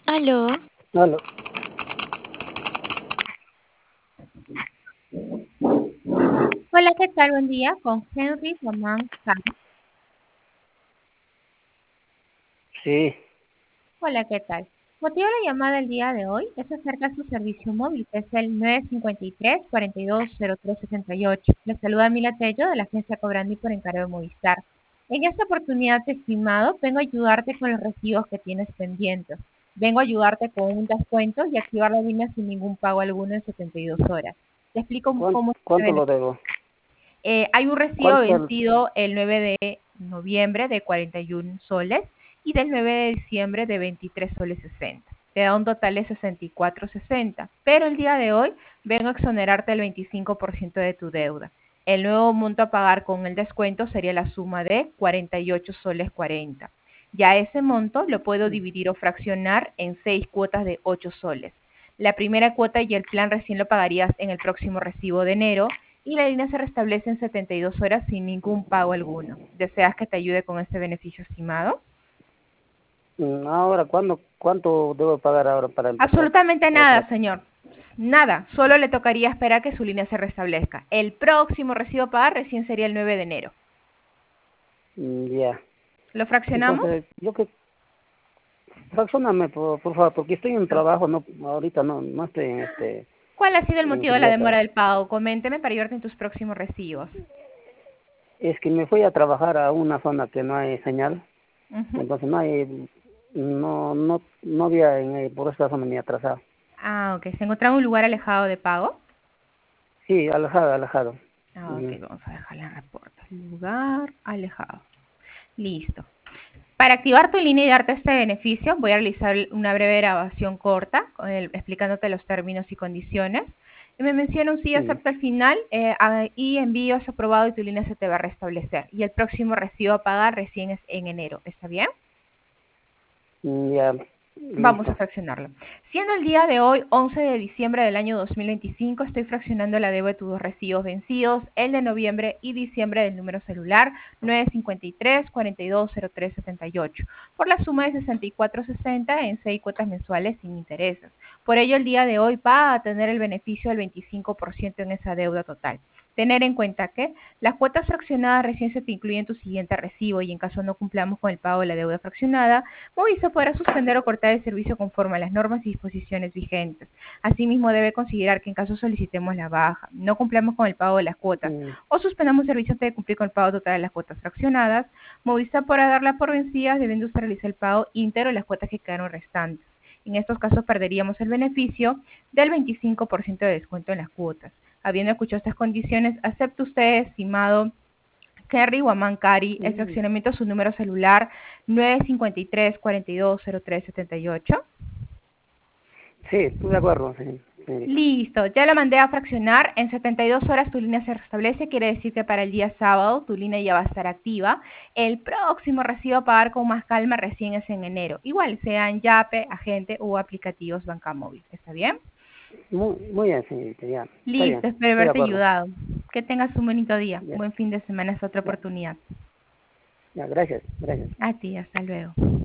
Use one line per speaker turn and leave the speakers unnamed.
Aló,
Aló.
Hola, ¿qué tal? Buen día, con Henry Román Cari.
Sí,
Hola, ¿qué tal? Motivo de la llamada el día de hoy es acerca de su servicio móvil, que es el 953-420368. Le saluda Mila Tello de la agencia Cobrandi por encargo de Movistar. En esta oportunidad, estimado, vengo a ayudarte con los recibos que tienes pendientes. Vengo a ayudarte con un descuento y activar la línea sin ningún pago alguno en 72 horas. Te explico cómo
¿cuánto
se.
lo debo?
Hay un recibo
¿Cuánto?
vencido el 9 de noviembre de 41 soles y del 9 de diciembre de 23 soles 60. Te da un total de 64,60. Pero el día de hoy vengo a exonerarte el 25% de tu deuda. El nuevo monto a pagar con el descuento sería la suma de 48 soles 40. Ya ese monto lo puedo dividir o fraccionar en 6 cuotas de 8 soles. La primera cuota y el plan recién lo pagarías en el próximo recibo de enero y la línea se restablece en 72 horas sin ningún pago alguno. ¿Deseas que te ayude con este beneficio estimado?
Ahora, ¿cuánto debo pagar ahora para empezar?
Absolutamente
Otra.
nada, señor. Nada. Solo le tocaría esperar que su línea se restablezca. El próximo recibo a pagar recién sería el 9 de enero.
Ya.
¿Lo fraccionamos?
Entonces, yo que fraccioname, por favor, porque estoy en trabajo, no, ahorita no estoy en
¿Cuál ha sido el
en
motivo de la
Quillota.
demora del pago? Coménteme para ayudarte en tus próximos recibos.
Es que me fui a trabajar a una zona que no hay señal,
Ujú.
entonces no había por esta zona ni atrasado.
Ah, ok. ¿Se encontraba en un lugar alejado de pago?
Sí, alejado.
Ah, ok.
Ujú.
Vamos a dejarle en reporte. Lugar alejado. Listo. Para activar tu línea y darte este beneficio, voy a realizar una breve grabación corta explicándote los términos y condiciones. Y me menciona un sí
Sí.
acepto al final y envíos aprobado y tu línea se te va a restablecer. Y el próximo recibo a pagar recién es en enero. ¿Está bien?
Ya,
Vamos a
listo.
fraccionarlo. Siendo el día de hoy, 11 de diciembre del año 2025, estoy fraccionando la deuda de tus dos recibos vencidos, el de noviembre y diciembre del número celular 953-420378, por la suma de 64,60 en 6 cuotas mensuales sin intereses. Por ello, el día de hoy va a tener el beneficio del 25% en esa deuda total. Tener en cuenta que las cuotas fraccionadas recién se te incluyen en tu siguiente recibo y en caso no cumplamos con el pago de la deuda fraccionada, Movisa podrá suspender o cortar el servicio conforme a las normas y disposiciones vigentes. Asimismo, debe considerar que en caso solicitemos la baja, no cumplamos con el pago de las cuotas
Mm.
o suspendamos el servicio antes de cumplir con el pago total de las cuotas fraccionadas, Movisa podrá darla por vencidas debiendo usted realizar el pago íntegro de las cuotas que quedaron restantes. En estos casos perderíamos el beneficio del 25% de descuento en las cuotas. Habiendo escuchado estas condiciones, ¿acepta usted, estimado Kerry Wamankari, el
Mm.
fraccionamiento de su número celular 953-420378?
Sí, estoy de acuerdo, sí, señorita.
Listo, ya la mandé a fraccionar. En 72 horas tu línea se restablece, quiere decir que para el día sábado tu línea ya va a estar activa. El próximo recibo a pagar con más calma recién es en enero. Igual, sean Yape, Agente o aplicativos Banca Móvil. ¿Está bien?
Muy bien, señorita, ya. Está bien,
Listo, espero
estoy de
haberte
acuerdo.
ayudado. Que tengas un bonito día.
Ya,
Buen fin de semana, es otra
ya,
oportunidad.
ya, gracias, gracias.
A ti, hasta luego.